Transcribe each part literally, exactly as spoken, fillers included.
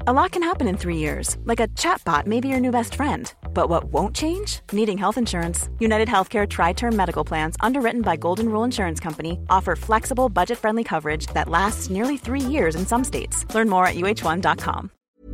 A lot can happen in three years, like a chatbot may be your new best friend. But what won't change? Needing health insurance. United Healthcare Tri-Term Medical Plans, underwritten by Golden Rule Insurance Company, offer flexible, budget-friendly coverage that lasts nearly three years in some states. Learn more at U H one dot com.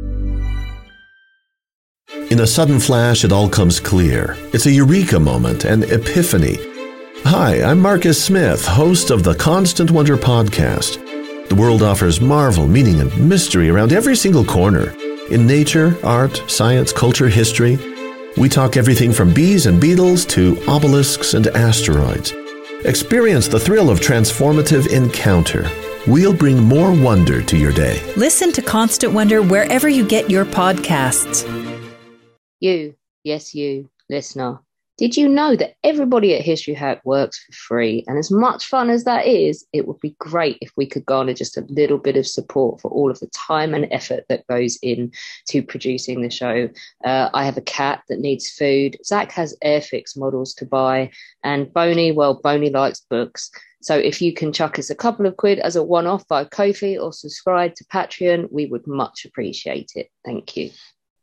In a sudden flash, it all comes clear. It's a eureka moment, an epiphany. Hi, I'm Marcus Smith, host of the Constant Wonder podcast. The world offers marvel, meaning, and mystery around every single corner. In nature, art, science, culture, history, we talk everything from bees and beetles to obelisks and asteroids. Experience the thrill of transformative encounter. We'll bring more wonder to your day. Listen to Constant Wonder wherever you get your podcasts. You, yes you, listener. Did you know that everybody at History Hack works for free? And as much fun as that is, it would be great if we could garner just a little bit of support for all of the time and effort that goes into producing the show. Uh, I have a cat that needs food. Zach has Airfix models to buy. And Boney, well, Boney likes books. So if you can chuck us a couple of quid as a one-off via Ko-fi or subscribe to Patreon, we would much appreciate it. Thank you.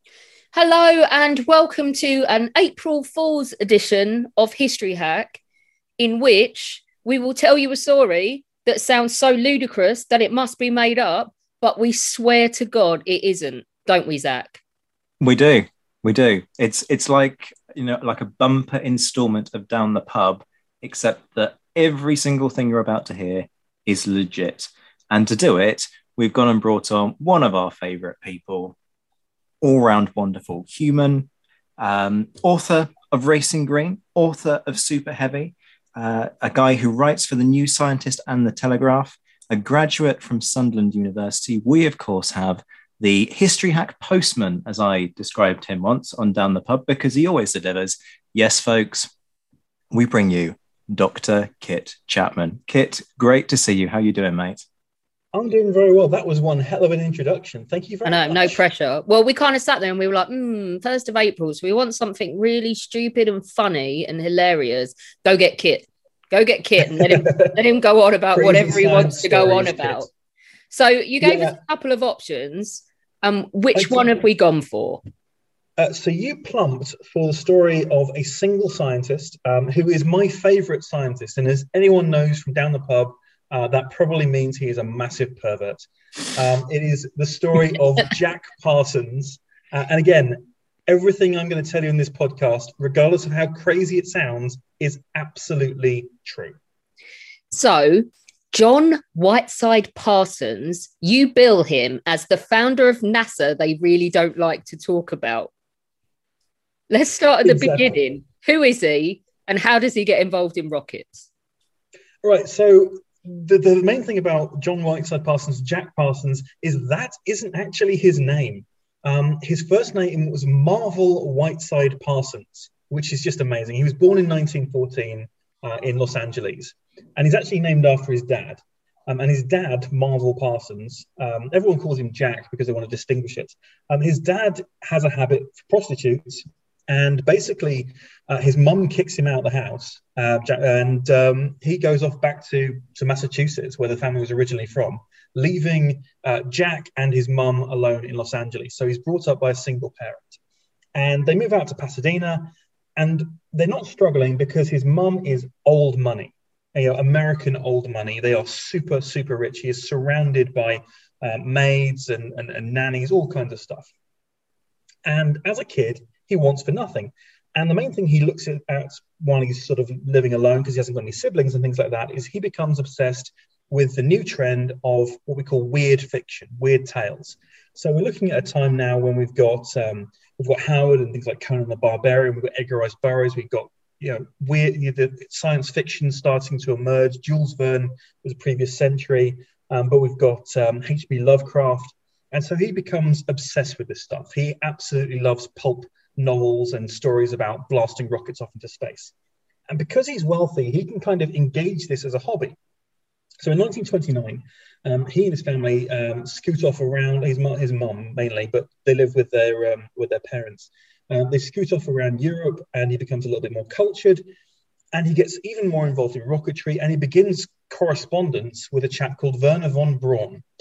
Hello and welcome to an April Fool's edition of History Hack, in which we will tell you a story that sounds so ludicrous that it must be made up, but we swear to God it isn't, don't we, Zach? We do, we do. It's it's like, you know, like a bumper instalment of Down the Pub, except that every single thing you're about to hear is legit. And to do it, we've gone and brought on one of our favourite people, all-round wonderful human, um, author of Racing Green, author of Super Heavy, uh, a guy who writes for The New Scientist and The Telegraph, a graduate from Sunderland University. We, of course, have the History Hack postman, as I described him once on Down the Pub, because he always delivers. Yes, folks, we bring you Doctor Kit Chapman. Kit, great to see you. How you doing, mate? I'm doing very well. That was one hell of an introduction. Thank you very I know, much. No pressure. Well, we kind of sat there and we were like, hmm, first of April, so we want something really stupid and funny and hilarious. Go get Kit. Go get Kit and let him, let him go on about whatever he wants to go on about. Kit. So you gave yeah. us a couple of options. Um, which okay. one have we gone for? Uh, so you plumped for the story of a single scientist um, who is my favourite scientist. And as anyone knows from Down the Pub, Uh, that probably means he is a massive pervert. Um, it is the story of Jack Parsons. Uh, and again, everything I'm going to tell you in this podcast, regardless of how crazy it sounds, is absolutely true. So, John Whiteside Parsons, you bill him as the founder of NASA they really don't like to talk about. Let's start at the exactly. beginning. Who is he and how does he get involved in rockets? Right, so The, the main thing about John Whiteside Parsons, Jack Parsons, is that isn't actually his name. Um, his first name was Marvel Whiteside Parsons, which is just amazing. He was born in nineteen fourteen uh, in Los Angeles, and he's actually named after his dad. Um, and his dad, Marvel Parsons, um, everyone calls him Jack because they want to distinguish it. Um, his dad has a habit for prostitutes, and basically uh, his mum kicks him out of the house, uh, and um, he goes off back to, to Massachusetts, where the family was originally from, leaving uh, Jack and his mum alone in Los Angeles. So he's brought up by a single parent. And they move out to Pasadena, and they're not struggling because his mum is old money, you know, American old money. They are super, super rich. He is surrounded by uh, maids and, and, and nannies, all kinds of stuff. And as a kid, he wants for nothing. And the main thing he looks at, at while he's sort of living alone, because he hasn't got any siblings and things like that, is he becomes obsessed with the new trend of what we call weird fiction, weird tales. So we're looking at a time now when we've got um, we've got Howard and things like Conan the Barbarian, we've got Edgar Rice Burroughs, we've got you know weird you know, the science fiction starting to emerge. Jules Verne was a previous century, um, but we've got um, H P Lovecraft, and so he becomes obsessed with this stuff. He absolutely loves pulp novels and stories about blasting rockets off into space. And because he's wealthy, he can kind of engage this as a hobby. So in nineteen twenty-nine, um, he and his family um, scoot off around, his, his mum mainly, but they live with their um, with their parents. Um, they scoot off around Europe, and he becomes a little bit more cultured, and he gets even more involved in rocketry, and he begins correspondence with a chap called Wernher von Braun.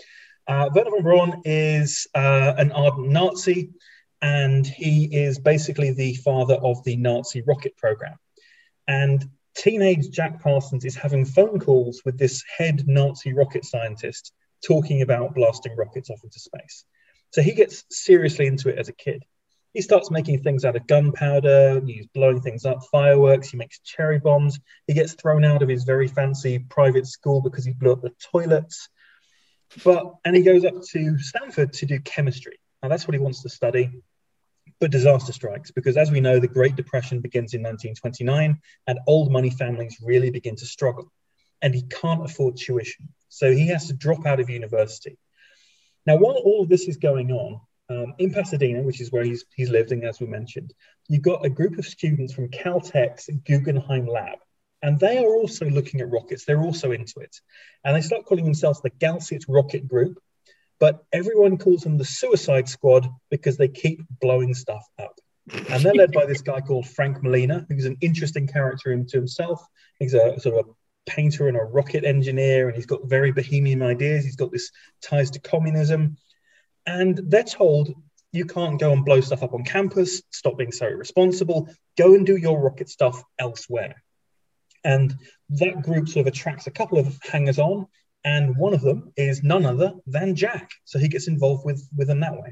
Uh, Wernher von Braun is uh, an ardent Nazi, and he is basically the father of the Nazi rocket program. And teenage Jack Parsons is having phone calls with this head Nazi rocket scientist talking about blasting rockets off into space. So he gets seriously into it as a kid. He starts making things out of gunpowder, he's blowing things up, fireworks, he makes cherry bombs. He gets thrown out of his very fancy private school because he blew up the toilets. But, and he goes up to Stanford to do chemistry. Now that's what he wants to study. But disaster strikes because, as we know, the Great Depression begins in nineteen twenty-nine and old money families really begin to struggle. And he can't afford tuition. So he has to drop out of university. Now, while all of this is going on, um, in Pasadena, which is where he's, he's living, as we mentioned, you've got a group of students from Caltech's Guggenheim Lab. And they are also looking at rockets. They're also into it. And they start calling themselves the Gaussian Rocket Group. But everyone calls them the Suicide Squad because they keep blowing stuff up. And they're led by this guy called Frank Molina, who's an interesting character into himself. He's a sort of a painter and a rocket engineer, and he's got very bohemian ideas. He's got this ties to communism. And they're told, you can't go and blow stuff up on campus, stop being so irresponsible, go and do your rocket stuff elsewhere. And that group sort of attracts a couple of hangers-on, and one of them is none other than Jack. So he gets involved with, with them that way.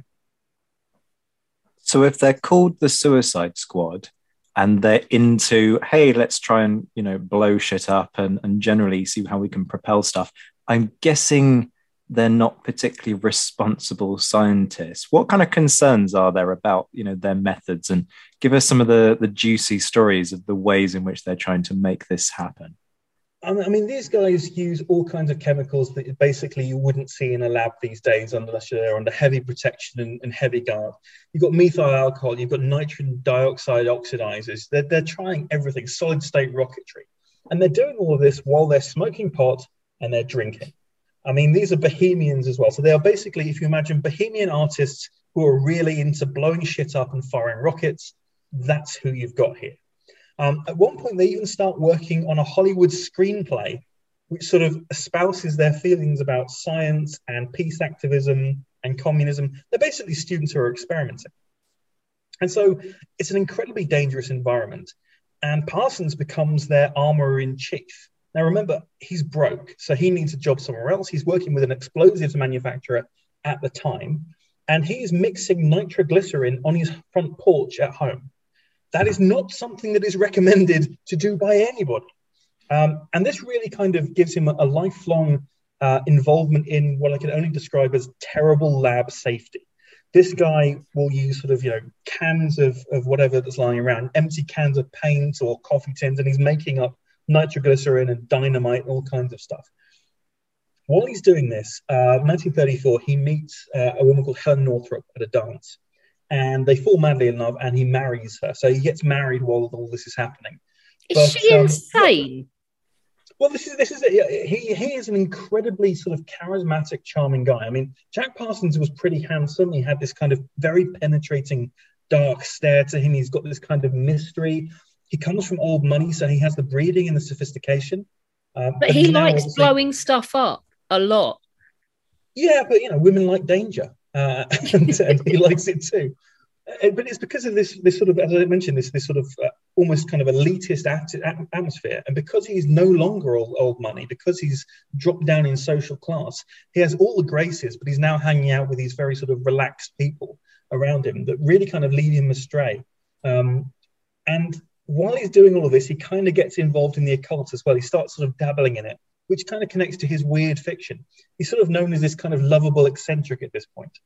So if they're called the Suicide Squad and they're into, hey, let's try and, you know, blow shit up and, and generally see how we can propel stuff, I'm guessing they're not particularly responsible scientists. What kind of concerns are there about, you know, their methods? And give us some of the, the juicy stories of the ways in which they're trying to make this happen. I mean, these guys use all kinds of chemicals that basically you wouldn't see in a lab these days unless you're under heavy protection and, and heavy guard. You've got methyl alcohol, you've got nitrogen dioxide oxidizers. They're, they're trying everything, solid state rocketry. And they're doing all of this while they're smoking pot and they're drinking. I mean, these are bohemians as well. So they are basically, if you imagine bohemian artists who are really into blowing shit up and firing rockets, that's who you've got here. Um, at one point, they even start working on a Hollywood screenplay, which sort of espouses their feelings about science and peace activism and communism. They're basically students who are experimenting. And so it's an incredibly dangerous environment. And Parsons becomes their armorer-in-chief. Now, remember, he's broke, so he needs a job somewhere else. He's working with an explosives manufacturer at the time, and he is mixing nitroglycerin on his front porch at home. That is not something that is recommended to do by anybody. Um, and this really kind of gives him a, a lifelong uh, involvement in what I can only describe as terrible lab safety. This guy will use sort of, you know, cans of, of whatever that's lying around, empty cans of paint or coffee tins, and he's making up nitroglycerin and dynamite and all kinds of stuff. While he's doing this, uh, nineteen thirty-four, he meets uh, a woman called Helen Northrop at a dance. And they fall madly in love, and he marries her. So he gets married while all this is happening. Is but, she um, insane? Well, this is this is it. He he is an incredibly sort of charismatic, charming guy. I mean, Jack Parsons was pretty handsome. He had this kind of very penetrating, dark stare to him. He's got this kind of mystery. He comes from old money, so he has the breeding and the sophistication. Uh, but, but he likes blowing stuff up a lot. Yeah, but you know, women like danger. Uh, and, and he likes it too. Uh, but it's because of this, this sort of, as I mentioned, this, this sort of uh, almost kind of elitist at- at- atmosphere. And because he's no longer old, old money, because he's dropped down in social class, he has all the graces, but he's now hanging out with these very sort of relaxed people around him that really kind of lead him astray. Um, and while he's doing all of this, he kind of gets involved in the occult as well. He starts sort of dabbling in it, which kind of connects to his weird fiction. He's sort of known as this kind of lovable eccentric at this point.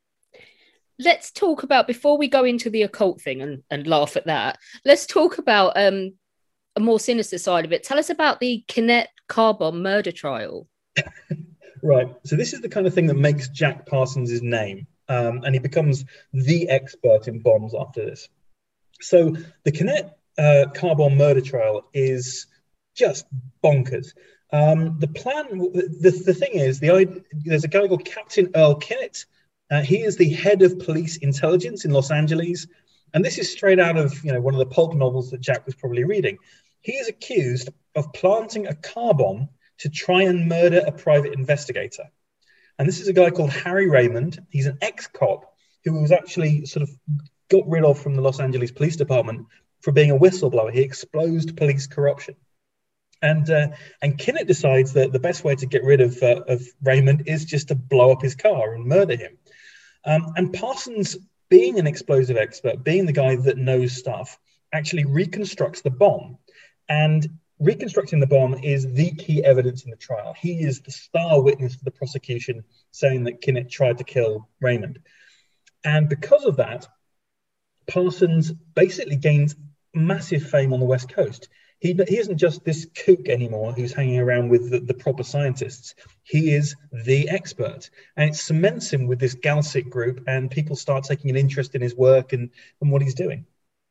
Let's talk about, before we go into the occult thing and, and laugh at that, let's talk about um, a more sinister side of it. Tell us about the Kinnett car bomb murder trial. Right. So this is the kind of thing that makes Jack Parsons his name. Um, and he becomes the expert in bombs after this. So the Kinnett uh, car bomb murder trial is just bonkers. Um, the plan, the, the thing is, the there's a guy called Captain Earl Kinnett. Uh, he is the head of police intelligence in Los Angeles. And this is straight out of, you know, one of the pulp novels that Jack was probably reading. He is accused of planting a car bomb to try and murder a private investigator. And this is a guy called Harry Raymond. He's an ex-cop who was actually sort of got rid of from the Los Angeles Police Department for being a whistleblower. He exposed police corruption. And uh, and Kinnett decides that the best way to get rid of, uh, of Raymond is just to blow up his car and murder him. Um, and Parsons, being an explosive expert, being the guy that knows stuff, actually reconstructs the bomb. And reconstructing the bomb is the key evidence in the trial. He is the star witness for the prosecution, saying that Kinnett tried to kill Raymond. And because of that, Parsons basically gains massive fame on the West Coast. He, he isn't just this kook anymore who's hanging around with the, the proper scientists. He is the expert. And it cements him with this Galsic group, and people start taking an interest in his work and, and what he's doing.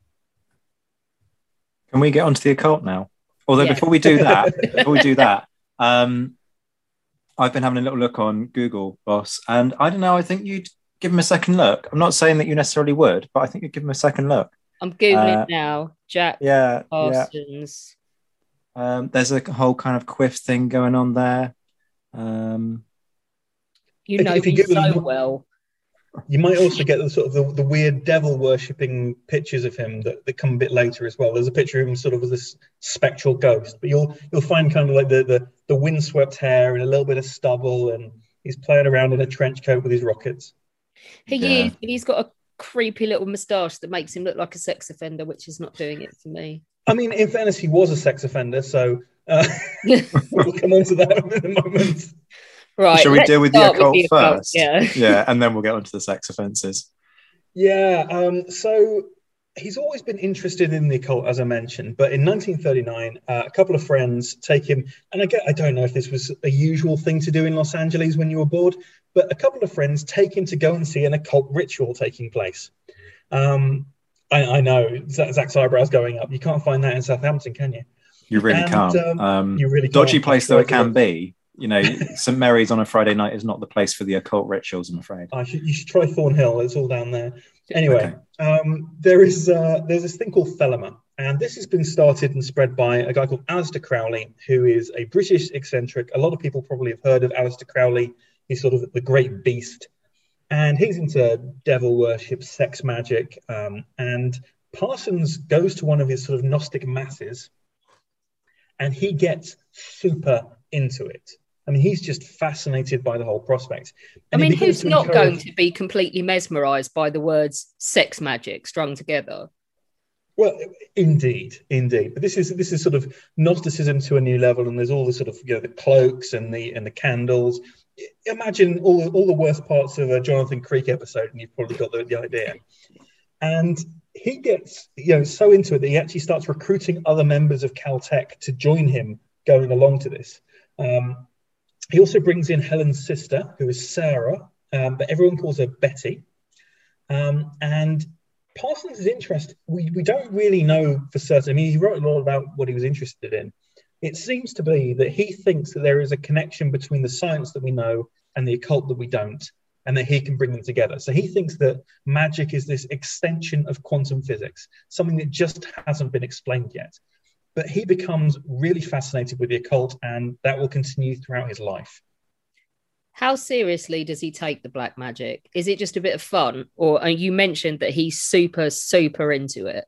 Can we get onto the occult now? Although Yeah. before we do that, before we do that, um, I've been having a little look on Google, boss, and I don't know, I think you'd give him a second look. I'm not saying that you necessarily would, but I think you'd give him a second look. I'm Googling Uh, now. Jack Yeah, yeah. Parsons. Um, there's a whole kind of quiff thing going on there. Um, You If- know if you me Google so him- well. You might also get the sort of the, the weird devil worshipping pictures of him that, that come a bit later as well. There's a picture of him sort of as this spectral ghost, but you'll you'll find kind of like the the, the windswept hair and a little bit of stubble, and he's playing around in a trench coat with his rockets. He Yeah. is, but he's got a creepy little moustache that makes him look like a sex offender, which is not doing it for me. I mean, in fairness, he was a sex offender, so uh, we'll come on to that in a moment. Right. shall we let's deal with the start occult occult, first? Yeah. Yeah, and then we'll get onto the sex offences. Yeah, um, so he's always been interested in the occult, as I mentioned, but in nineteen thirty-nine, uh, a couple of friends take him, and I, get, I don't know if this was a usual thing to do in Los Angeles when you were bored, but a couple of friends take him to go and see an occult ritual taking place. Um, I, I know, Zach's eyebrows going up. You can't find that in Southampton, can you? You really And, can't. um, Um, you really dodgy can't. place though it can be. You know, Saint Mary's on a Friday night is not the place for the occult rituals, I'm afraid. I should, you should try Thornhill. It's all down there. Anyway, Okay. um, there is uh, there's this thing called Thelema, and this has been started and spread by a guy called Aleister Crowley, who is a British eccentric. A lot of people probably have heard of Aleister Crowley. He's sort of the great beast, and he's into devil worship, sex magic, um, and Parsons goes to one of his sort of Gnostic masses, and he gets super into it. I mean, he's just fascinated by the whole prospect. I And he mean, begins who's to not encourage- going to be completely mesmerized by the words sex magic strung together? Well, indeed, indeed. But this is this is sort of Gnosticism to a new level, and there's all the sort of, you know, the cloaks and the and the candles. Imagine all all the worst parts of a Jonathan Creek episode, and you've probably got the, the idea. And he gets, you know, so into it that he actually starts recruiting other members of Caltech to join him going along to this. Um, he also brings in Helen's sister, who is Sarah, um, but everyone calls her Betty. Um, and Parsons' interest, we, we don't really know for certain. I mean, he wrote a lot about what he was interested in. It seems to be that he thinks that there is a connection between the science that we know and the occult that we don't, and that he can bring them together. So he thinks that magic is this extension of quantum physics, something that just hasn't been explained yet. But he becomes really fascinated with the occult, and that will continue throughout his life. How seriously does he take the black magic? Is it just a bit of fun? Or uh, you mentioned that he's super, super into it.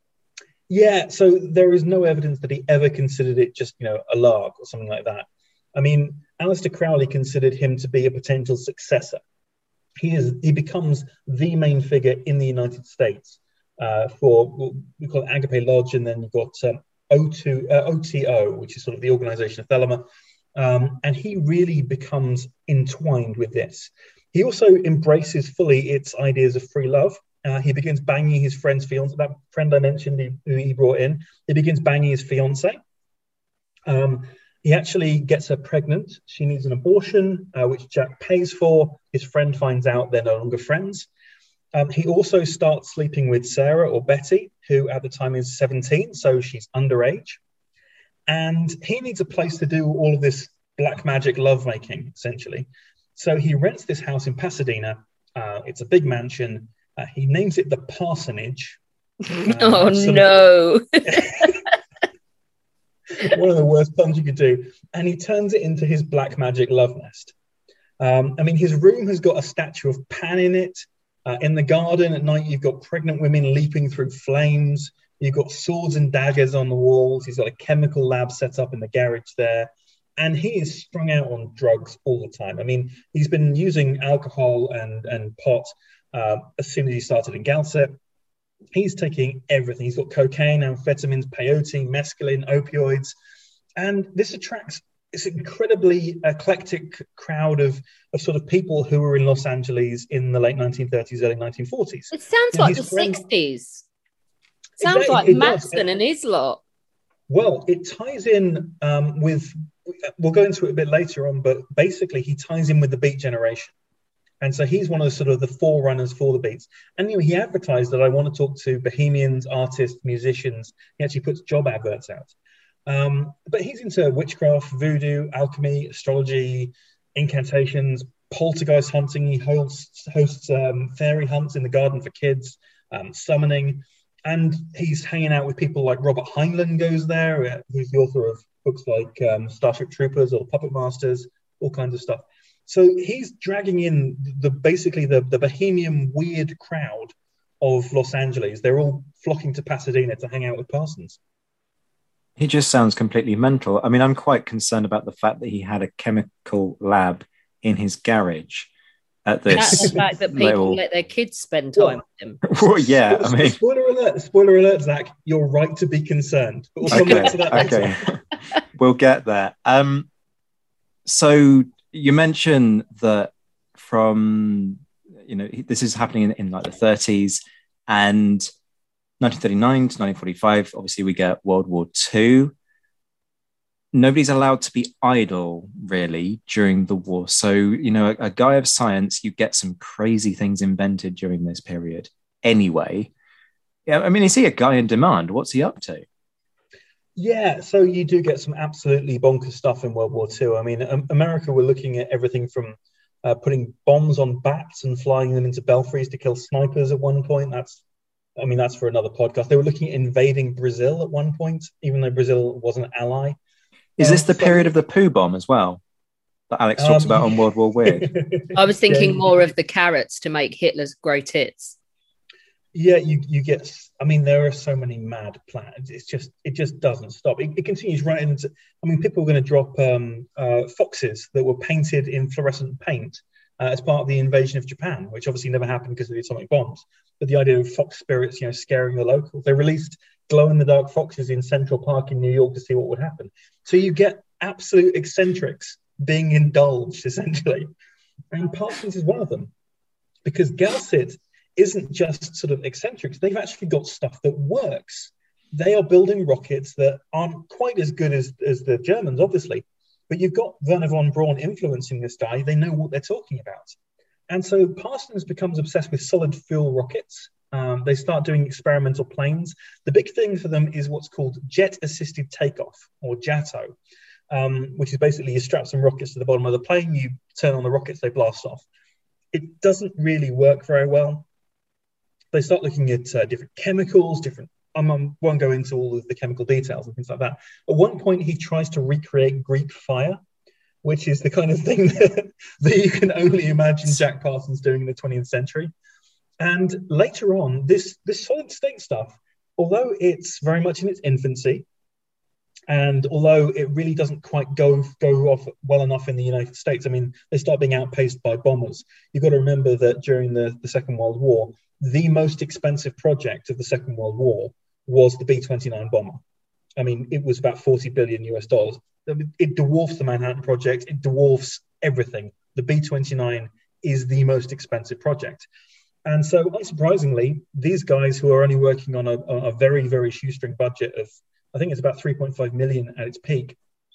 Yeah, so there is no evidence that he ever considered it just, you know, a lark or something like that. I mean, Aleister Crowley considered him to be a potential successor. He is he becomes the main figure in the United States uh, for what we call Agape Lodge, and then you've got um, O two, uh, O T O, which is sort of the organization of Thelema. Um, and he really becomes entwined with this. He also embraces fully its ideas of free love. Uh, he begins banging his friend's fiance, that friend I mentioned he, who he brought in. He begins banging his fiance. Um, he actually gets her pregnant. She needs an abortion, uh, which Jack pays for. His friend finds out they're no longer friends. Um, he also starts sleeping with Sarah, or Betty, who at the time is seventeen, so she's underage. And he needs a place to do all of this black magic lovemaking, essentially. So he rents this house in Pasadena. Uh, it's a big mansion. Uh, he names it the Parsonage. Uh, oh, sort of- no. one of the worst puns you could do. And he turns it into his black magic love nest. Um, I mean, his room has got a statue of Pan in it. Uh, in the garden at night, you've got pregnant women leaping through flames. You've got swords and daggers on the walls. He's got a chemical lab set up in the garage there. And he is strung out on drugs all the time. I mean, he's been using alcohol and, and pot uh, as soon as he started in Galset. He's taking everything. He's got cocaine, amphetamines, peyote, mescaline, opioids. And this attracts this incredibly eclectic crowd of, of sort of people who were in Los Angeles in the late nineteen thirties, early nineteen forties. It sounds you know, like the friend... sixties. Sounds exactly, like Manson and his lot. Well, it ties in um, with, we'll go into it a bit later on, but basically he ties in with the Beat Generation. And so he's one of the sort of the forerunners for the Beats. And you know, he advertised that I want to talk to bohemians, artists, musicians. He actually puts job adverts out. Um, but he's into witchcraft, voodoo, alchemy, astrology, incantations, poltergeist hunting. He hosts, hosts um, fairy hunts in the garden for kids, um, summoning. And he's hanging out with people like Robert Heinlein goes there, uh, who's the author of books like um, Starship Troopers or Puppet Masters, all kinds of stuff. So he's dragging in the basically the, the bohemian weird crowd of Los Angeles. They're all flocking to Pasadena to hang out with Parsons. He just sounds completely mental. I mean, I'm quite concerned about the fact that he had a chemical lab in his garage at this. That's the fact that people level. let their kids spend time well, with him. Well, yeah, I mean... Spoiler alert, spoiler alert, Zach, you're right to be concerned. But we'll come okay, back to that later. Okay. We'll get there. Um, so you mentioned that from, you know, this is happening in, in like the thirties, and nineteen thirty-nine to nineteen forty-five, obviously we get World War Two. Nobody's allowed to be idle, really, during the war. So, you know, a, a guy of science, you get some crazy things invented during this period anyway. Yeah, I mean, is he a guy in demand? What's he up to? Yeah, so you do get some absolutely bonkers stuff in World War Two. I mean, um, America were looking at everything from uh, putting bombs on bats and flying them into belfries to kill snipers at one point. That's I mean, that's for another podcast. They were looking at invading Brazil at one point, even though Brazil was an ally. Is um, this the so, period of the poo bomb as well that Alex talks um, about on World War Weird? I was thinking yeah, more of the carrots to make Hitler's grow tits. Yeah, you you get. I mean, there are so many mad plans. It's just it just doesn't stop. It, it continues right into. I mean, people are going to drop um, uh, foxes that were painted in fluorescent paint uh, as part of the invasion of Japan, which obviously never happened because of the atomic bombs. But the idea of fox spirits, you know, scaring the locals. They released glow-in-the-dark foxes in Central Park in New York to see what would happen. So you get absolute eccentrics being indulged, essentially. And Parsons is one of them. Because Galset isn't just sort of eccentrics. They've actually got stuff that works. They are building rockets that aren't quite as good as, as the Germans, obviously. But you've got Wernher von Braun influencing this guy. They know what they're talking about. And so Parsons becomes obsessed with solid fuel rockets. Um, they start doing experimental planes. The big thing for them is what's called jet-assisted takeoff, or JATO, um, which is basically you strap some rockets to the bottom of the plane, you turn on the rockets, they blast off. It doesn't really work very well. They start looking at uh, different chemicals, different. I um, won't go into all of the chemical details and things like that. At one point, he tries to recreate Greek fire, which is the kind of thing that, that you can only imagine Jack Parsons doing in the twentieth century. And later on, this, this solid state stuff, although it's very much in its infancy, and although it really doesn't quite go, go off well enough in the United States, I mean, they start being outpaced by bombers. You've got to remember that during the, the Second World War, the most expensive project of the Second World War was the B twenty-nine bomber. I mean, it was about forty billion US dollars. It dwarfs the Manhattan Project. It dwarfs everything. The B twenty-nine is the most expensive project. And so, unsurprisingly, these guys who are only working on a, a very, very shoestring budget of, I think it's about three point five million at its peak,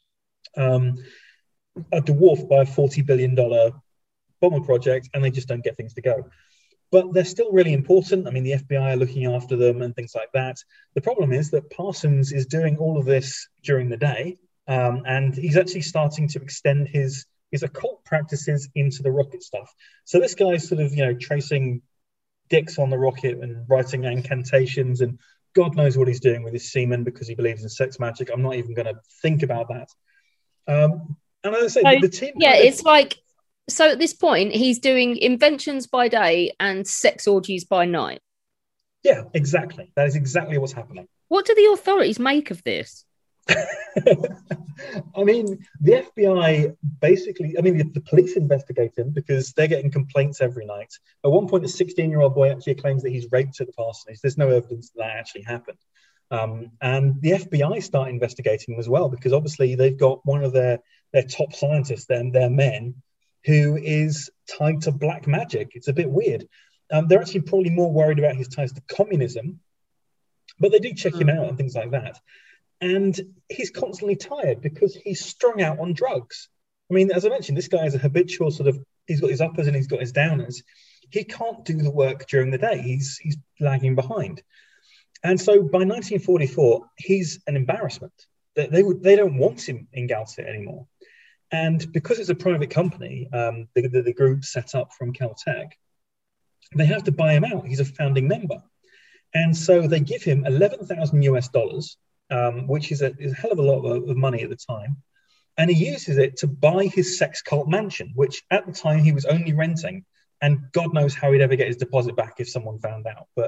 um, are dwarfed by a forty billion dollars bomber project, and they just don't get things to go. But they're still really important. I mean, the F B I are looking after them and things like that. The problem is that Parsons is doing all of this during the day, um, and he's actually starting to extend his, his occult practices into the rocket stuff. So this guy's sort of, you know, tracing dicks on the rocket and writing incantations, and God knows what he's doing with his semen because he believes in sex magic. I'm not even going to think about that. Um, and as I say, so, the team... Yeah, it's like So at this point, he's doing inventions by day and sex orgies by night. Yeah, exactly. That is exactly what's happening. What do the authorities make of this? I mean, the F B I basically, I mean, the, the police investigate him because they're getting complaints every night. At one point, a sixteen-year-old boy actually claims that he's raped at the parsonage. There's no evidence that that actually happened. Um, and the F B I start investigating him as well because obviously they've got one of their, their top scientists, their, their men, who is tied to black magic. It's a bit weird. Um, they're actually probably more worried about his ties to communism, but they do check him out and things like that. And he's constantly tired because he's strung out on drugs. I mean, as I mentioned, this guy is a habitual sort of, he's got his uppers and he's got his downers. He can't do the work during the day. He's he's lagging behind. And so by nineteen forty-four, he's an embarrassment. They, they, would, they don't want him in Galset anymore. And because it's a private company, um, the, the, the group set up from Caltech, they have to buy him out. He's a founding member. And so they give him eleven thousand U S dollars, um, which is a, is a hell of a lot of, of money at the time. And he uses it to buy his sex cult mansion, which at the time he was only renting. And God knows how he'd ever get his deposit back if someone found out. But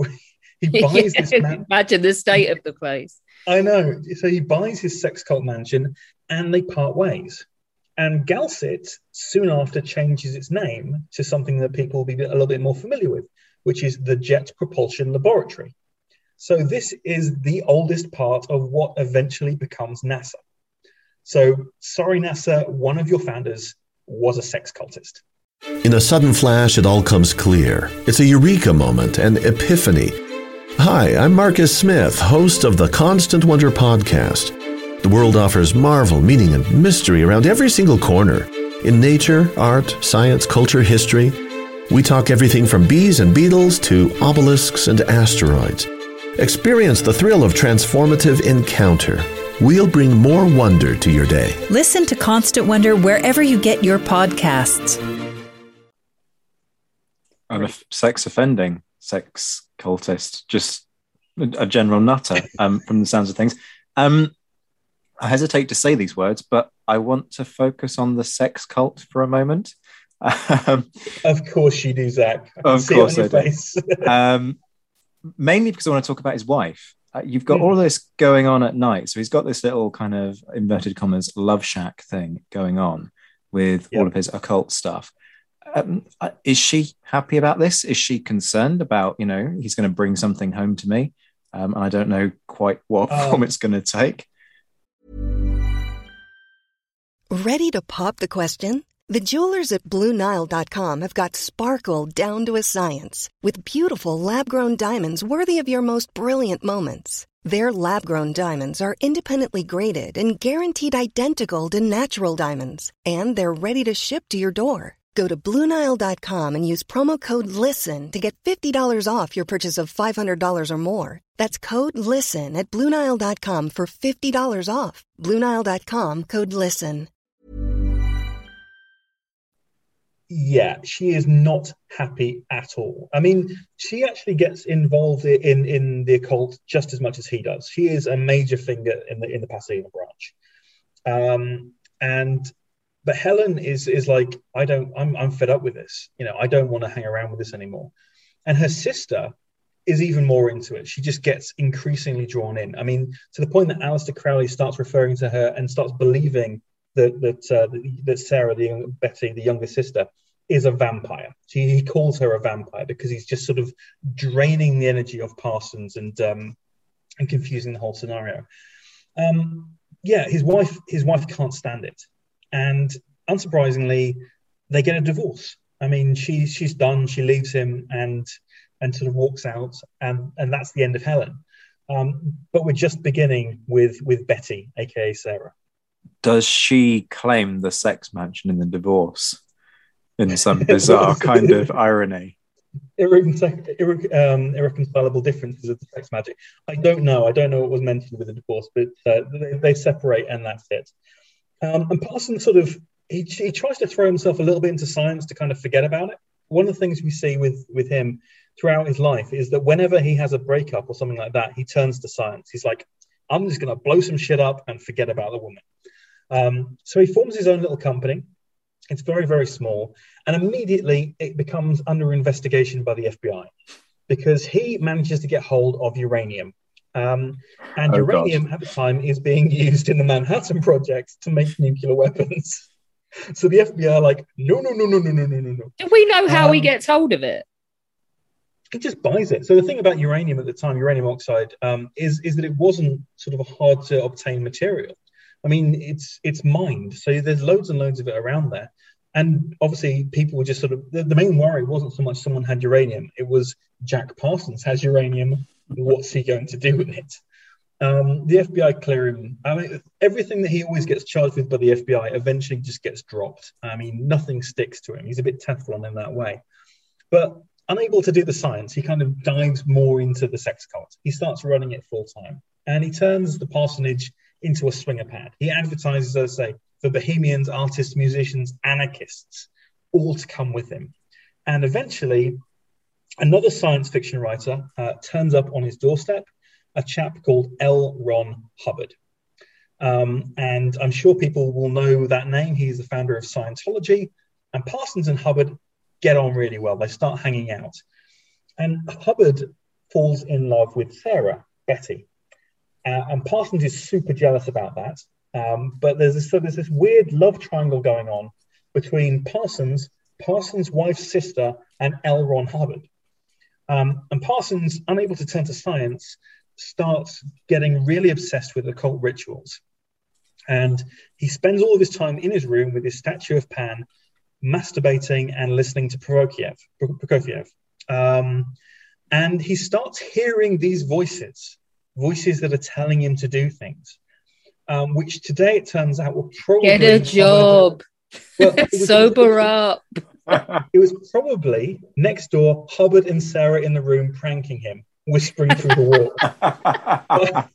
he buys yeah, this man- Imagine the state of the place. I know. So he buys his sex cult mansion and they part ways. And Galset soon after changes its name to something that people will be a little bit more familiar with, which is the Jet Propulsion Laboratory. So this is the oldest part of what eventually becomes NASA. So sorry, NASA, one of your founders was a sex cultist. In a sudden flash, it all comes clear. It's a eureka moment, an epiphany. Hi, I'm Marcus Smith, host of the Constant Wonder podcast. The world offers marvel, meaning, and mystery around every single corner. In nature, art, science, culture, history, we talk everything from bees and beetles to obelisks and asteroids. Experience the thrill of transformative encounter. We'll bring more wonder to your day. Listen to Constant Wonder wherever you get your podcasts. I'm a sex offending sex cultist, just a general nutter um, from the sounds of things. Um, I hesitate to say these words, but I want to focus on the sex cult for a moment. Um, of course you do, Zach. I of course I face. do. um, mainly because I want to talk about his wife. Uh, you've got mm. all this going on at night. So he's got this little kind of, inverted commas, love shack thing going on with yep. all of his occult stuff. Um, is she happy about this? Is she concerned about, you know, he's going to bring something home to me? Um, and I don't know quite what um, form it's going to take. Ready to pop the question? The jewelers at Blue Nile dot com have got sparkle down to a science with beautiful lab-grown diamonds worthy of your most brilliant moments. Their lab-grown diamonds are independently graded and guaranteed identical to natural diamonds, and they're ready to ship to your door. Go to Blue Nile dot com and use promo code LISTEN to get fifty dollars off your purchase of five hundred dollars or more. That's code LISTEN at Blue Nile dot com for fifty dollars off. Blue Nile dot com, code LISTEN. Yeah, she is not happy at all. I mean, she actually gets involved in, in the occult just as much as he does. She is a major finger in the in the Pasadena branch. Um, and but Helen is is like, I don't, I'm I'm fed up with this. You know, I don't want to hang around with this anymore. And her sister is even more into it. She just gets increasingly drawn in. I mean, to the point that Aleister Crowley starts referring to her and starts believing that that uh, that Sarah, the young, Betty, the younger sister, is a vampire. He, he calls her a vampire because he's just sort of draining the energy of Parsons and um, and confusing the whole scenario. Um, yeah, his wife his wife can't stand it, and unsurprisingly, they get a divorce. I mean, she she's done. She leaves him and and sort of walks out, and and that's the end of Helen. Um, but we're just beginning with with Betty, aka Sarah. Does she claim the sex mansion in the divorce in some bizarre kind of irony? Irrecon- irre- um, irreconcilable differences of the sex magic. I don't know. I don't know what was mentioned with the divorce, but uh, they, they separate and that's it. Um, and Parsons sort of, he, he tries to throw himself a little bit into science to kind of forget about it. One of the things we see with, with him throughout his life is that whenever he has a breakup or something like that, he turns to science. He's like, I'm just going to blow some shit up and forget about the woman. Um, so he forms his own little company, It's very, very small. And immediately it becomes under investigation by the F B I because he manages to get hold of uranium. Um, and Oh, uranium God. at the time is being used in the Manhattan Project to make nuclear weapons. So the F B I are like, no, no, no, no, no, no, no, no, no. Do we know how Um, he gets hold of it? He just buys it. So the thing about uranium at the time, uranium oxide, um, is is that it wasn't sort of a hard to obtain material. I mean, it's it's mined, so there's loads and loads of it around there. And obviously, people were just sort of the, the main worry wasn't so much someone had uranium; it was Jack Parsons has uranium. What's he going to do with it? Um, the F B I clear him. I mean, everything that he always gets charged with by the F B I eventually just gets dropped. I mean, nothing sticks to him. He's a bit Teflon in that way, but unable to do the science, he kind of dives more into the sex cult. He starts running it full time, and he turns the parsonage into a swinger pad. He advertises, as I say, for bohemians, artists, musicians, anarchists, all to come with him. And eventually, another science fiction writer uh, turns up on his doorstep, a chap called L. Ron Hubbard. Um, and I'm sure people will know that name. He's the founder of Scientology. And Parsons and Hubbard get on really well. They start hanging out. And Hubbard falls in love with Sarah, Betty. Uh, and Parsons is super jealous about that. Um, but there's this, so there's this weird love triangle going on between Parsons, Parsons' wife's sister, and L. Ron Hubbard. Um, and Parsons, unable to turn to science, starts getting really obsessed with occult rituals. And he spends all of his time in his room with his statue of Pan, masturbating and listening to Prokofiev. Prokofiev. Um, and he starts hearing these voices, voices that are telling him to do things, um, which today it turns out were probably... Get a job. Well, it was, Sober up. It was probably next door, Hubbard and Sarah in the room pranking him, whispering through the wall. but,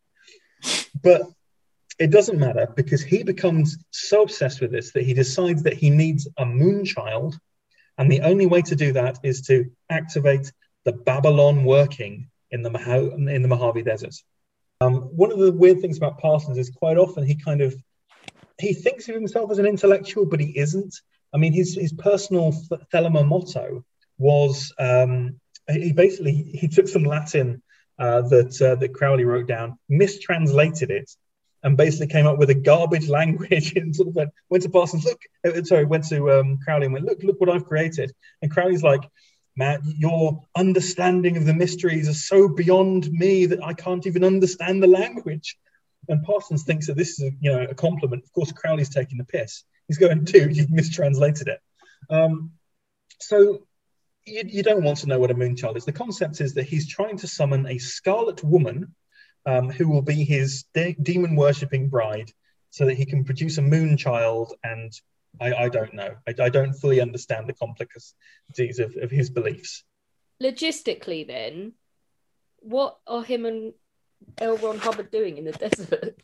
but it doesn't matter because he becomes so obsessed with this that he decides that he needs a moon child. And the only way to do that is to activate the Babylon working in the, Mah- in the Mojave Desert. Um, one of the weird things about Parsons is quite often he kind of, he thinks of himself as an intellectual, but he isn't. I mean, his, his personal Thelema motto was, um, he basically, he took some Latin uh, that, uh, that Crowley wrote down, mistranslated it, and basically came up with a garbage language and sort of went, went to Parsons, look, uh, sorry, went to um, Crowley and went, look, look what I've created. And Crowley's like, Matt, your understanding of the mysteries are so beyond me that I can't even understand the language. And Parsons thinks that this is a, you know, a compliment. Of course, Crowley's taking the piss. He's going, dude, you've mistranslated it. Um, so you, you don't want to know what a moonchild is. The concept is that he's trying to summon a scarlet woman um, who will be his de- demon-worshipping bride so that he can produce a moonchild. And I, I don't know. I, I don't fully understand the complexities of, of his beliefs. Logistically, then, what are him and L. Ron Hubbard doing in the desert?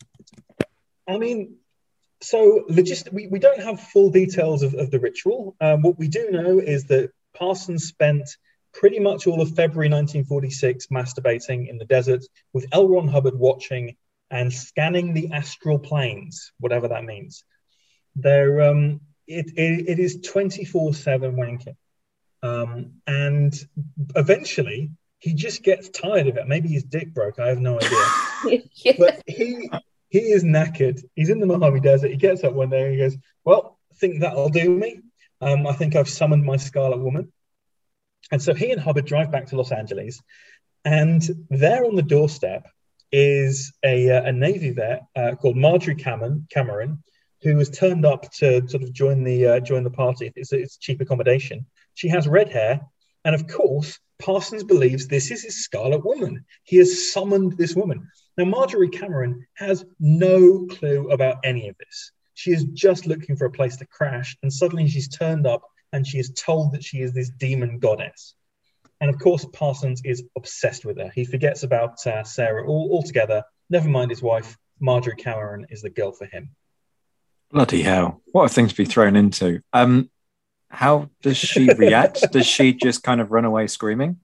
I mean, so logist- we, we don't have full details of, of the ritual. Um, what we do know is that Parsons spent pretty much all of February nineteen forty-six masturbating in the desert with L. Ron Hubbard watching and scanning the astral planes, whatever that means. They're, um, it, it, it is twenty-four seven wanking. Um, and eventually, he just gets tired of it. Maybe his dick broke. I have no idea. Yeah. But he he is knackered. He's in the Mojave Desert. He gets up one day and he goes, well, I think that'll do me. Um, I think I've summoned my Scarlet Woman. And so he and Hubbard drive back to Los Angeles. And there on the doorstep is a, uh, a Navy vet uh, called Marjorie Cameron, Cameron, who has turned up to sort of join the uh, join the party. It's, it's cheap accommodation. She has red hair. And of course, Parsons believes this is his Scarlet Woman. He has summoned this woman. Now, Marjorie Cameron has no clue about any of this. She is just looking for a place to crash, and suddenly she's turned up and she is told that she is this demon goddess. And of course, Parsons is obsessed with her. He forgets about uh, Sarah all, altogether. Never mind his wife. Marjorie Cameron is the girl for him. Bloody hell. What a thing to be thrown into. Um, how does she react? Does she just kind of run away screaming?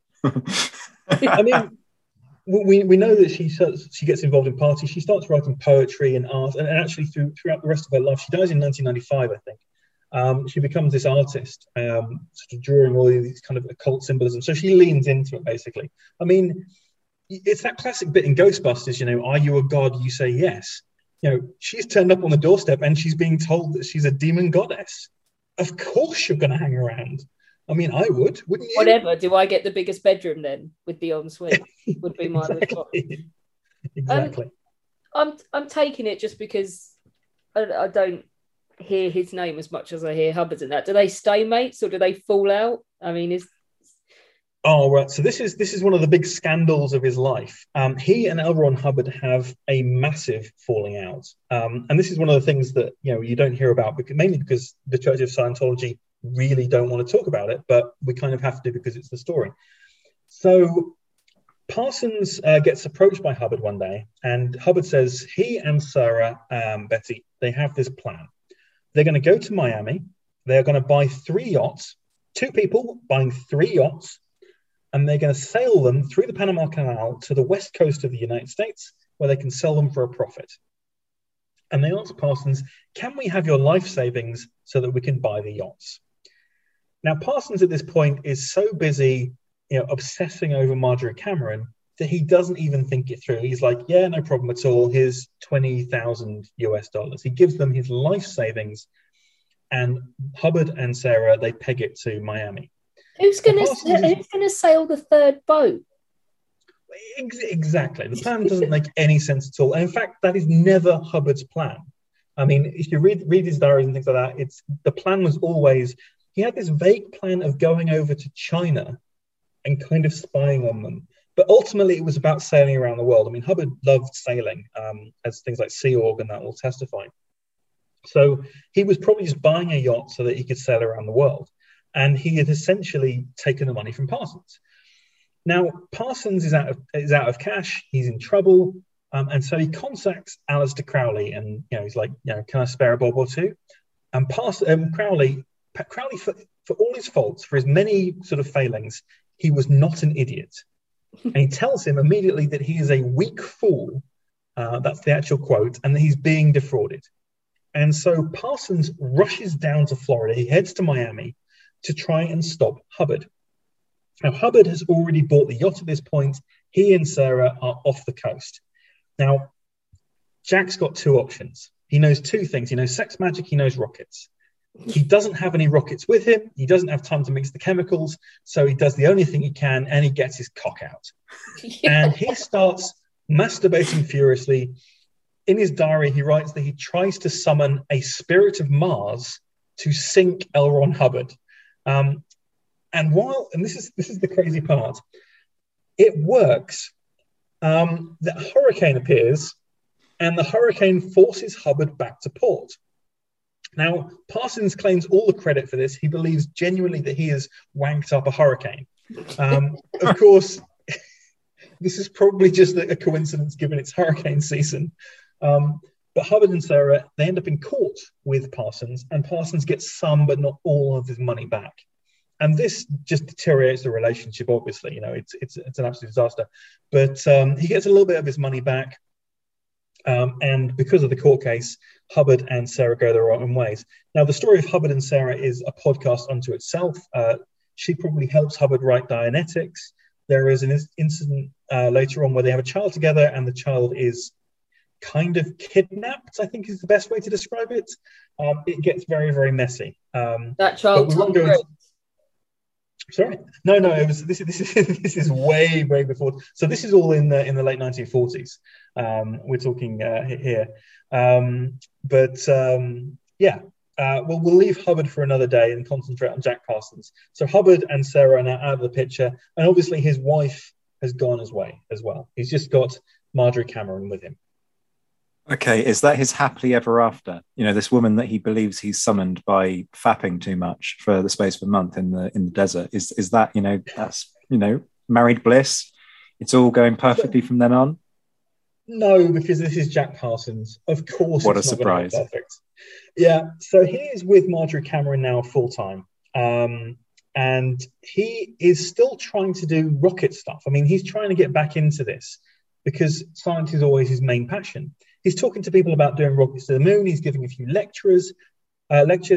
I mean, we, we know that she she gets involved in parties. She starts writing poetry and art, and, and actually through, throughout the rest of her life, she dies in nineteen ninety-five, I think. Um, she becomes this artist, um, sort of drawing all these kind of occult symbolism. So she leans into it, basically. I mean, it's that classic bit in Ghostbusters, you know, are you a god? You say yes. You know, she's turned up on the doorstep and she's being told that she's a demon goddess. Of course you're going to hang around. I mean, I would, wouldn't you? Whatever. Do I get the biggest bedroom then with the ensuite? Would be my exactly. response. Exactly. Um, I'm I'm taking it just because I, I don't hear his name as much as I hear Hubbard's in that. Do they stay mates or do they fall out? I mean, is Oh, right. So this is this is one of the big scandals of his life. Um, he and L. Ron Hubbard have a massive falling out, um, and this is one of the things that you know you don't hear about, because, mainly because the Church of Scientology really don't want to talk about it, but we kind of have to because it's the story. So Parsons uh, gets approached by Hubbard one day, and Hubbard says he and Sarah um, Betty, they have this plan. They're going to go to Miami. They're going to buy three yachts, two people buying three yachts, and they're going to sail them through the Panama Canal to the west coast of the United States, where they can sell them for a profit. And they ask Parsons, can we have your life savings so that we can buy the yachts? Now, Parsons at this point is so busy, you know, obsessing over Marjorie Cameron that he doesn't even think it through. He's like, yeah, no problem at all. Here's twenty thousand U S dollars. He gives them his life savings, and Hubbard and Sarah, they peg it to Miami. Who's going to who's going to sail the third boat? Exactly. The plan doesn't make any sense at all. And in fact, that is never Hubbard's plan. I mean, if you read read his diaries and things like that, it's the plan was always, he had this vague plan of going over to China and kind of spying on them. But ultimately, it was about sailing around the world. I mean, Hubbard loved sailing, um, as things like Sea Org and that will testify. So he was probably just buying a yacht so that he could sail around the world. And he had essentially taken the money from Parsons. Now, Parsons is out of is out of cash. He's in trouble. Um, and so he contacts Aleister Crowley, and you know he's like, you know, can I spare a bob or two? And Pars- um, Crowley, Crowley for, for all his faults, for his many sort of failings, he was not an idiot. And he tells him immediately that he is a weak fool. Uh, that's the actual quote, and that he's being defrauded. And so Parsons rushes down to Florida. He heads to Miami to try and stop Hubbard. Now, Hubbard has already bought the yacht at this point. He and Sarah are off the coast. Now, Jack's got two options. He knows two things. He knows sex magic, he knows rockets. He doesn't have any rockets with him. He doesn't have time to mix the chemicals. So he does the only thing he can, and he gets his cock out. Yeah. And he starts masturbating furiously. In his diary, he writes that he tries to summon a spirit of Mars to sink L. Ron Hubbard. Um, and while, and this is this is the crazy part, it works. Um, the hurricane appears, and the hurricane forces Hubbard back to port. Now, Parsons claims all the credit for this. He believes genuinely that he has wanked up a hurricane. Um, of course, this is probably just a coincidence given it's hurricane season. Um, but Hubbard and Sarah, they end up in court with Parsons, and Parsons gets some, but not all of his money back. And this just deteriorates the relationship, obviously. You know, it's it's it's an absolute disaster. But um, he gets a little bit of his money back. Um, and because of the court case, Hubbard and Sarah go their own ways. Now, the story of Hubbard and Sarah is a podcast unto itself. Uh, she probably helps Hubbard write Dianetics. There is an incident uh, later on where they have a child together, and the child is kind of kidnapped, I think is the best way to describe it. Um, it gets very, very messy. Um, that child, Tom Cruise. Sorry, no, no. It was this. This is this is way, way before. So this is all in the in the late nineteen forties. Um, we're talking uh, here, um, but um, yeah. Uh, well, we'll leave Hubbard for another day and concentrate on Jack Parsons. So Hubbard and Sarah are now out of the picture, and obviously his wife has gone his way as well. He's just got Marjorie Cameron with him. Okay, is that his happily ever after? You know, this woman that he believes he's summoned by fapping too much for the space of a month in the in the desert. Is is that, you know, that's, you know, married bliss? It's all going perfectly from then on? No, because this is Jack Parsons. Of course, what it's a not going to surprise! be perfect. Yeah, so he is with Marjorie Cameron now full time, um, and he is still trying to do rocket stuff. I mean, he's trying to get back into this because science is always his main passion. He's talking to people about doing rockets to the moon. He's giving a few lectures, uh, lectures,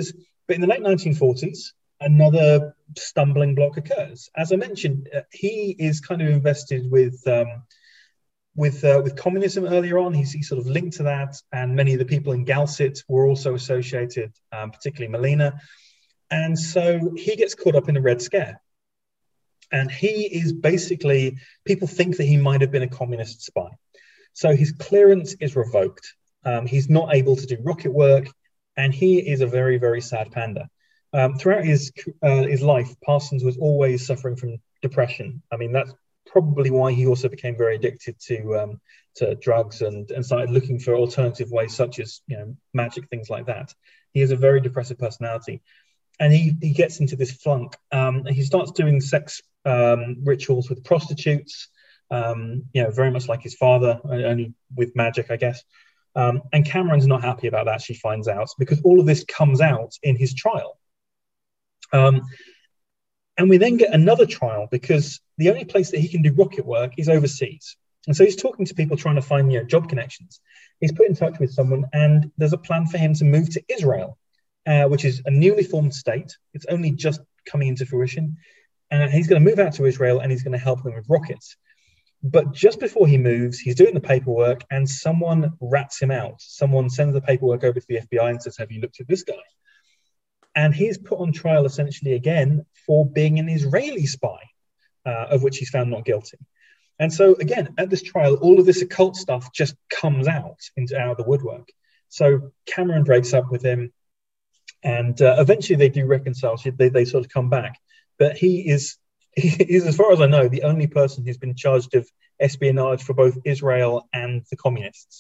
But in the late nineteen forties, another stumbling block occurs. As I mentioned, uh, he is kind of invested with um, with uh, with communism earlier on. He's, he's sort of linked to that, and many of the people in Galsit were also associated, um, particularly Molina. And so he gets caught up in the Red Scare. And he is basically, people think that he might have been a communist spy. So his clearance is revoked. Um, he's not able to do rocket work, and he is a very, very sad panda. Um, throughout his uh, his life, Parsons was always suffering from depression. I mean, that's probably why he also became very addicted to um, to drugs and, and started looking for alternative ways, such as, you know, magic, things like that. He has a very depressive personality. And he, he gets into this flunk. Um, he starts doing sex um, rituals with prostitutes, um, you know, very much like his father, only with magic, I guess. Um, and Cameron's not happy about that, she finds out, because all of this comes out in his trial. Um, and we then get another trial because the only place that he can do rocket work is overseas. And so he's talking to people trying to find, you know, job connections. He's put in touch with someone, and there's a plan for him to move to Israel. Uh, which is a newly formed state. It's only just coming into fruition. Uh, he's going to move out to Israel, and he's going to help them with rockets. But just before he moves, he's doing the paperwork, and someone rats him out. Someone sends the paperwork over to the F B I and says, have you looked at this guy? And he's put on trial essentially again for being an Israeli spy, uh, of which he's found not guilty. And so again, at this trial, all of this occult stuff just comes out into out of the woodwork. So Cameron breaks up with him. And uh, eventually they do reconcile. They, they sort of come back. But he is, he is, as far as I know, the only person who's been charged of espionage for both Israel and the communists.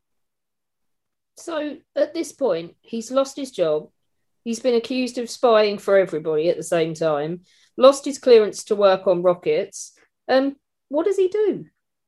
So at this point, he's lost his job. He's been accused of spying for everybody at the same time, lost his clearance to work on rockets. Um, what does he do?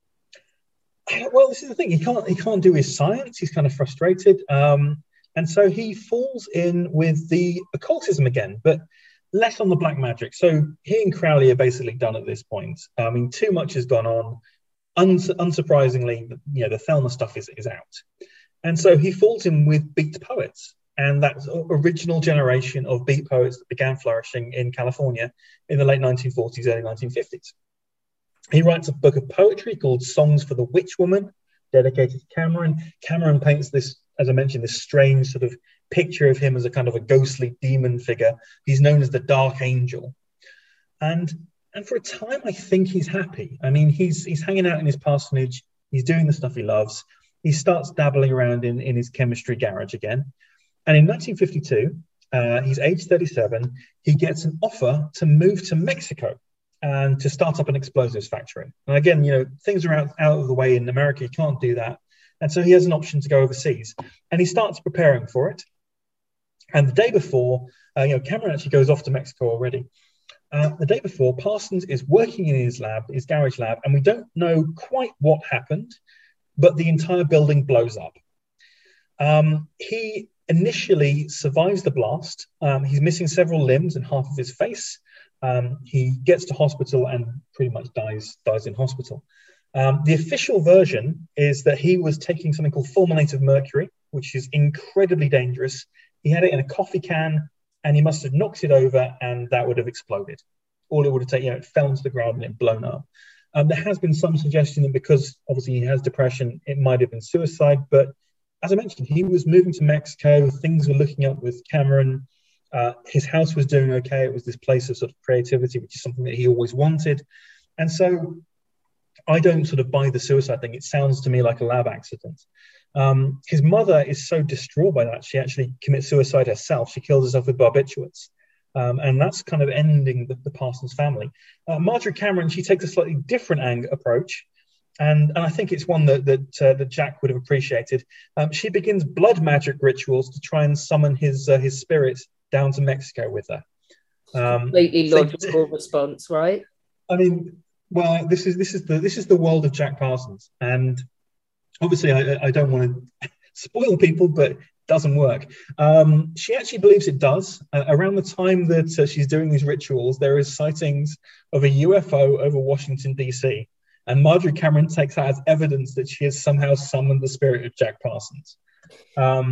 Well, this is the thing. He can't, he can't do his science. He's kind of frustrated. Um, And so he falls in with the occultism again, but less on the black magic. So he and Crowley are basically done at this point. I mean, too much has gone on. Uns- unsurprisingly, you know, the Thelma stuff is, is out. And so he falls in with beat poets. And that original generation of beat poets that began flourishing in California in the late nineteen forties, early nineteen fifties. He writes a book of poetry called Songs for the Witch Woman, dedicated to Cameron. Cameron paints this, as I mentioned, this strange sort of picture of him as a kind of a ghostly demon figure. He's known as the Dark Angel. And and for a time, I think he's happy. I mean, he's he's hanging out in his parsonage. He's doing the stuff he loves. He starts dabbling around in, in his chemistry garage again. And in nineteen fifty-two, uh, he's age thirty-seven. He gets an offer to move to Mexico and to start up an explosives factory. And again, you know, things are out, out of the way in America. You can't do that. And so he has an option to go overseas, and he starts preparing for it. And the day before, uh, you know, Cameron actually goes off to Mexico already. Uh, the day before, Parsons is working in his lab, his garage lab, and we don't know quite what happened, but the entire building blows up. Um, he initially survives the blast. Um, he's missing several limbs and half of his face. Um, he gets to hospital and pretty much dies, dies in hospital. Um, the official version is that he was taking something called fulminate of mercury, which is incredibly dangerous. He had it in a coffee can, and he must have knocked it over, and that would have exploded. All it would have taken, you know, it fell into the ground and it blown up. Um, there has been some suggestion that because obviously he has depression, it might have been suicide. But as I mentioned, he was moving to Mexico. Things were looking up with Cameron. Uh, his house was doing okay. It was this place of sort of creativity, which is something that he always wanted. And so I don't sort of buy the suicide thing. It sounds to me like a lab accident. Um, his mother is so distraught by that, she actually commits suicide herself. She kills herself with barbiturates. Um, and that's kind of ending the, the Parsons family. Uh, Marjorie Cameron, she takes a slightly different ang- approach. And, and I think it's one that that, uh, that Jack would have appreciated. Um, she begins blood magic rituals to try and summon his uh, his spirit down to Mexico with her. Um, Completely logical so, response, right? I mean, well, this is this is the this is the world of Jack Parsons, and obviously, I, I don't want to spoil people, but it doesn't work. Um, she actually believes it does. Uh, around the time that uh, she's doing these rituals, there is sightings of a U F O over Washington D C, and Marjorie Cameron takes that as evidence that she has somehow summoned the spirit of Jack Parsons. Um,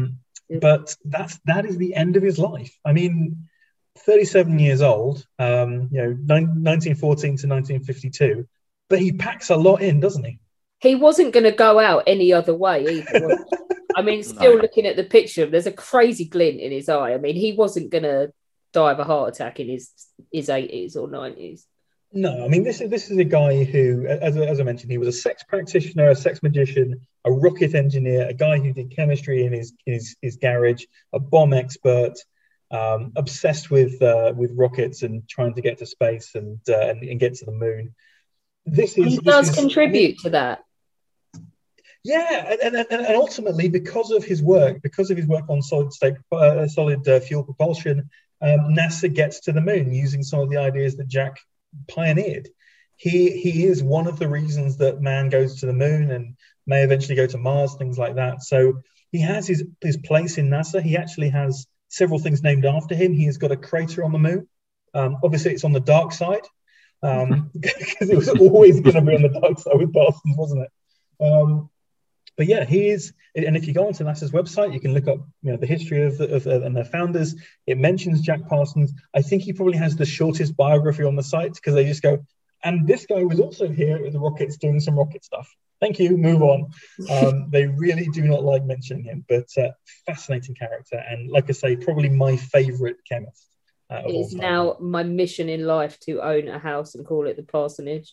Yeah. But that's that is the end of his life. I mean, thirty-seven years old, um, you know, nineteen fourteen to nineteen fifty-two, but he packs a lot in, doesn't he? He wasn't going to go out any other way either. Was he? I mean, still No. looking at the picture, there's a crazy glint in his eye. I mean, he wasn't going to die of a heart attack in his his eighties or nineties. No, I mean, this is this is a guy who, as, as I mentioned, he was a sex practitioner, a sex magician, a rocket engineer, a guy who did chemistry in his in his, his garage, a bomb expert, um, obsessed with uh, with rockets and trying to get to space and uh, and, and get to the moon. This is He this does is, contribute to that. Yeah, and, and, and ultimately, because of his work, because of his work on solid state, uh, solid uh, fuel propulsion, um, NASA gets to the moon using some of the ideas that Jack pioneered. He he is one of the reasons that man goes to the moon and may eventually go to Mars, things like that. So he has his his place in NASA. He actually has several things named after him. He has got a crater on the moon. Um, obviously, it's on the dark side um, because it was always going to be on the dark side with Parsons, wasn't it? Um, But yeah, he is, and if you go onto NASA's website, you can look up, you know, the history of, the, of uh, and their founders. It mentions Jack Parsons. I think he probably has the shortest biography on the site because they just go, and this guy was also here at the Rockets doing some rocket stuff. Thank you, move on. Um, they really do not like mentioning him, but uh, fascinating character, and like I say, probably my favorite chemist. Uh, It is now my mission in life to own a house and call it the Parsonage.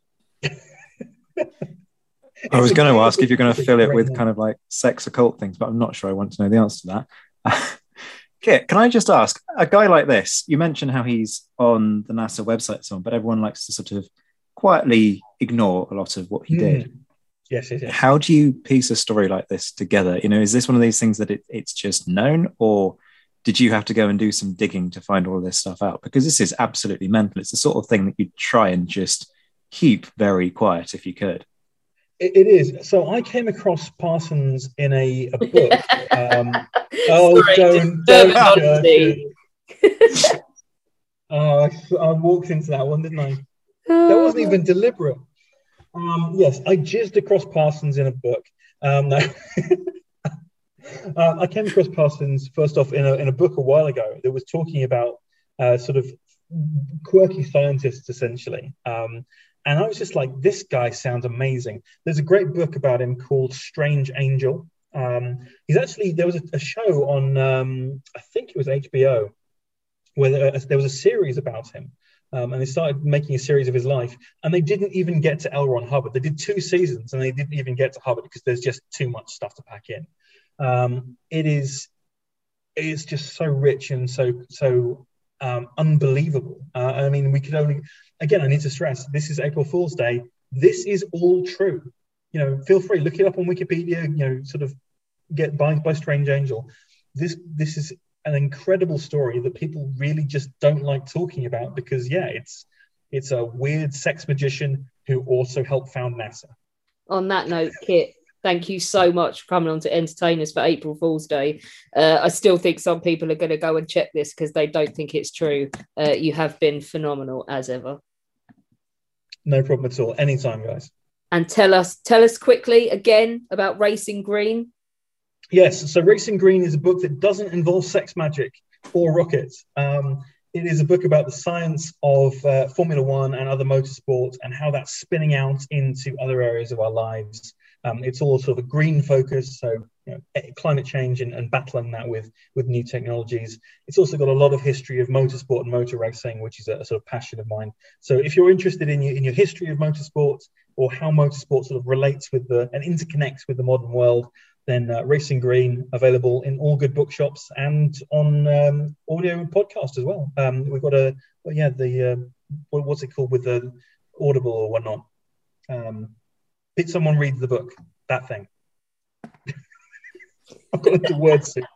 I was going to ask if you're going to It's a fill it great with name. kind of like sex occult things, but I'm not sure I want to know the answer to that. Kit, can I just ask, a guy like this, you mentioned how he's on the NASA website and so on, but everyone likes to sort of quietly ignore a lot of what he Mm. did. Yes, yes, yes. How do you piece a story like this together? You know, is this one of these things that it, it's just known, or did you have to go and do some digging to find all this stuff out? Because this is absolutely mental. It's the sort of thing that you'd try and just keep very quiet if you could. It, it is. So I came across Parsons in a, a book. Um, oh, Sorry, don't, disturbing don't honesty. judge it. Oh, I, I walked into that one, didn't I? That wasn't even deliberate. Um, yes, I jizzed across Parsons in a book. Um, no. uh, I came across Parsons first off in a in a book a while ago that was talking about uh, sort of quirky scientists, essentially. Um, and I was just like, this guy sounds amazing. There's a great book about him called Strange Angel. Um, he's actually, there was a, a show on, um, I think it was H B O, where there, there was a series about him. Um, and they started making a series of his life, and they didn't even get to L. Ron Hubbard. They did two seasons, and they didn't even get to Hubbard because there's just too much stuff to pack in. Um, it is, it is just so rich and so so um, unbelievable. Uh, I mean, we could only, again, I need to stress, this is April Fool's Day. This is all true. You know, feel free, look it up on Wikipedia. You know, sort of get by by Strange Angel. This this is an incredible story that people really just don't like talking about because, yeah, it's it's a weird sex magician who also helped found NASA. On that note, Kit, thank you so much for coming on to entertain us for April Fool's Day. Uh, I still think some people are going to go and check this because they don't think it's true. Uh, you have been phenomenal as ever. No problem at all. Anytime, guys. And tell us, tell us quickly again about Racing Green. Yes, so Racing Green is a book that doesn't involve sex magic or rockets. Um, it is a book about the science of uh, Formula One and other motorsports and how that's spinning out into other areas of our lives. Um, it's all sort of a green focus, so you know, climate change and, and battling that with, with new technologies. It's also got a lot of history of motorsport and motor racing, which is a, a sort of passion of mine. So if you're interested in your, in your history of motorsport or how motorsport sort of relates with the and interconnects with the modern world, then uh, Racing Green, available in all good bookshops and on um, audio and podcast as well. Um, we've got a, well, yeah, the, uh, what, what's it called with the Audible or whatnot? Um, did someone read the book? That thing. I've got into words soon.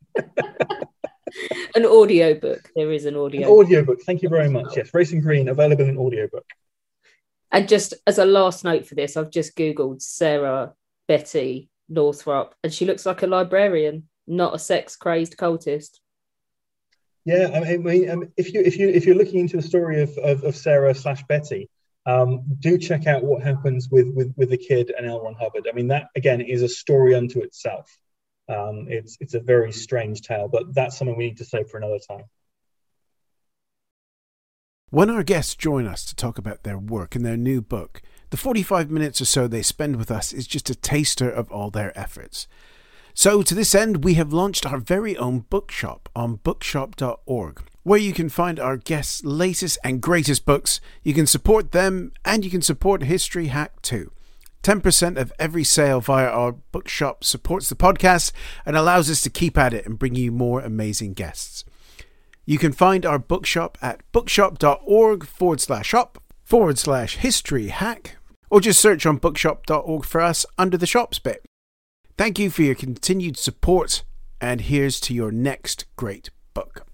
An audio book. There is an audio. An audio book. Thank you very much. Yes, Racing Green, available in audiobook. And just as a last note for this, I've just Googled Sarah Betty Northrup, and she looks like a librarian, not a sex-crazed cultist. Yeah, I mean, um, if you if you if you're looking into the story of of, of Sarah slash Betty, um, do check out what happens with with with the kid and L. Ron Hubbard. I mean, that again is a story unto itself. Um, it's it's a very strange tale, but that's something we need to save for another time. When our guests join us to talk about their work and their new book, the forty-five minutes or so they spend with us is just a taster of all their efforts. So to this end, we have launched our very own bookshop on bookshop dot org, where you can find our guests' latest and greatest books. You can support them, and you can support History Hack too. ten percent of every sale via our bookshop supports the podcast and allows us to keep at it and bring you more amazing guests. You can find our bookshop at bookshop dot org forward slash shop forward slash history hack, or just search on bookshop dot org for us under the shops bit. Thank you for your continued support, and here's to your next great book.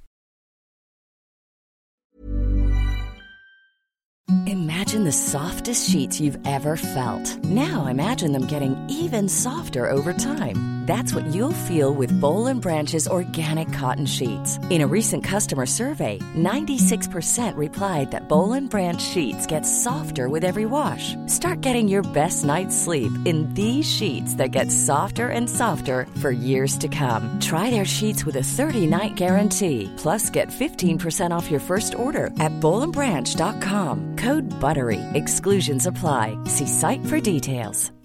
Imagine the softest sheets you've ever felt. Now imagine them getting even softer over time. That's what you'll feel with Boll and Branch's organic cotton sheets. In a recent customer survey, ninety-six percent replied that Boll and Branch sheets get softer with every wash. Start getting your best night's sleep in these sheets that get softer and softer for years to come. Try their sheets with a thirty-night guarantee. Plus, get fifteen percent off your first order at boll and branch dot com. Code BUTTERY. Exclusions apply. See site for details.